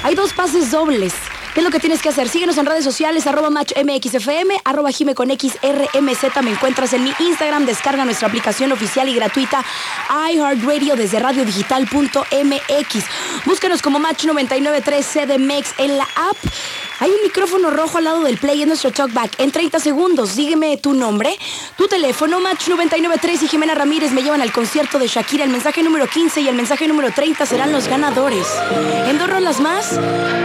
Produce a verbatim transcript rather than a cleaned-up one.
hay dos pases dobles. ¿Qué es lo que tienes que hacer? Síguenos en redes sociales, arroba matchmxfm, arroba jime con xrmz. Me encuentras en mi Instagram. Descarga nuestra aplicación oficial y gratuita iHeartRadio desde radio digital punto m x. Búscanos como Match noventa y nueve punto tres C D M X en la app. Hay un micrófono rojo al lado del play en nuestro talkback. En treinta segundos, dígame tu nombre, tu teléfono. Match noventa y nueve punto tres y Jimena Ramírez me llevan al concierto de Shakira. El mensaje número quince y el mensaje número treinta serán los ganadores. En dos rolas más,